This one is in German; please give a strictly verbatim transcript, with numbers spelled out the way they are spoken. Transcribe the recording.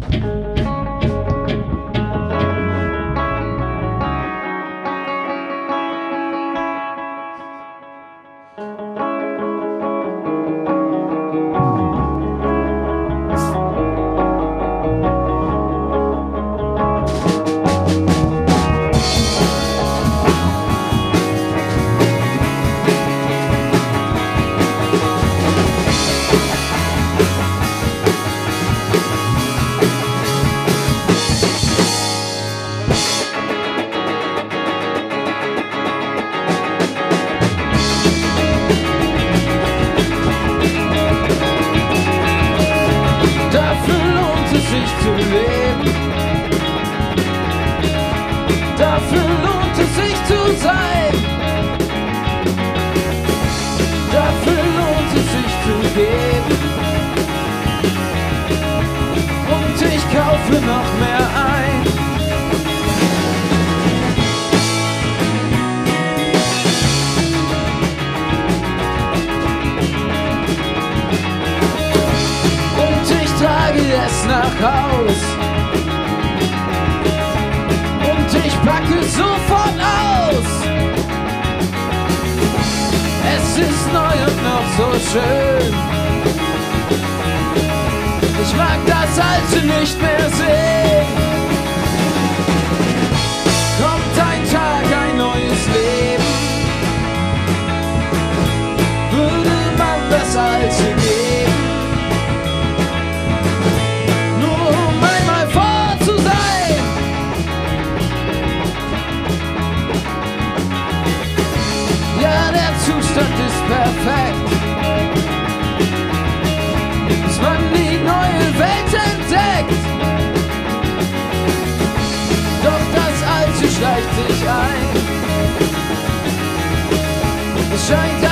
Zu leben. Dafür lohnt es sich zu sein. Dafür lohnt es sich zu geben. Und ich kaufe noch mehr ein. Und ich trage es nach Haus. Und ich packe sofort aus. Es ist neu und noch so schön. Ich mag das Alte nicht mehr sehen. Kommt ein Tag, ein neues Leben. Würde man das Alte geben? Nur um einmal vor zu sein. Ja, der Zustand ist perfekt. Bis man die neue Welt entdeckt. Doch das Alte schleicht sich ein. Es scheint